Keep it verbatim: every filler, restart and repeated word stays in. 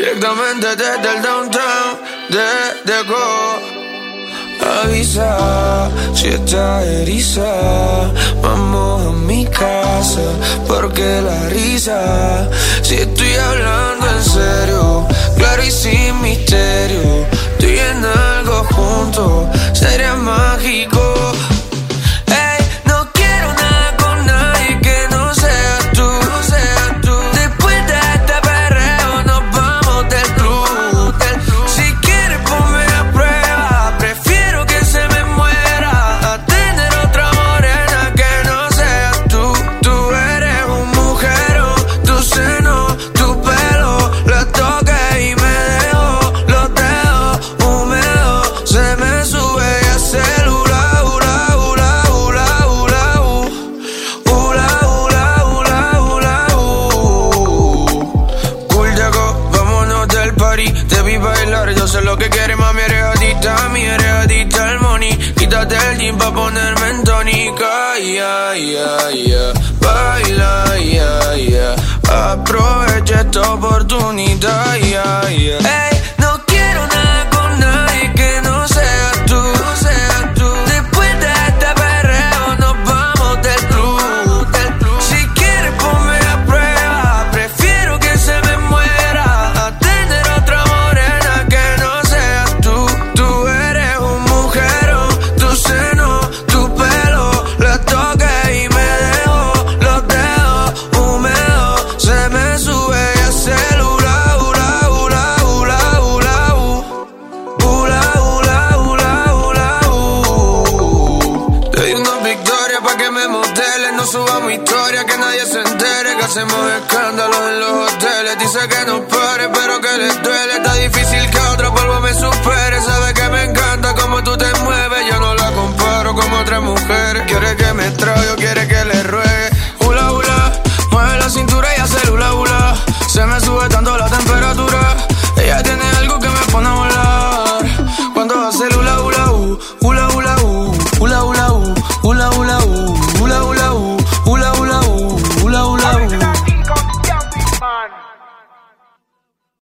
Directamente desde el downtown de Deco. Avisa si estás eriza, vamos a mi casa, porque la risa, si estoy hablando en serio, claro y sin misterio, estoy en algo juntos, sería mágico. Pa' ponerme en tónica, yeah, yeah, yeah. Baila, yeah, yeah. Aprovecha esta oportunidad, yeah, yeah. Ey, no quiero nada con nadie que no seas tú, no seas tú. Después de este perreo nos vamos del club, del club. Si quieres ponme a prueba, prefiero que se me muera a tener otra morena que no seas tú. Tú eres un mujerón, tu seno, tu pelo, le toqué y me dejo los dedos húmedos. Se me sube el celular, ula, ula, ula, ula, uh. Ula, ula, ula, ula, uh. Te di una victoria pa' que me moteles, no subamos historia, que nadie se entere, que hacemos escándalos en los hoteles. Dice que no pare, pero que les duele, está difícil que otro polvo me supere.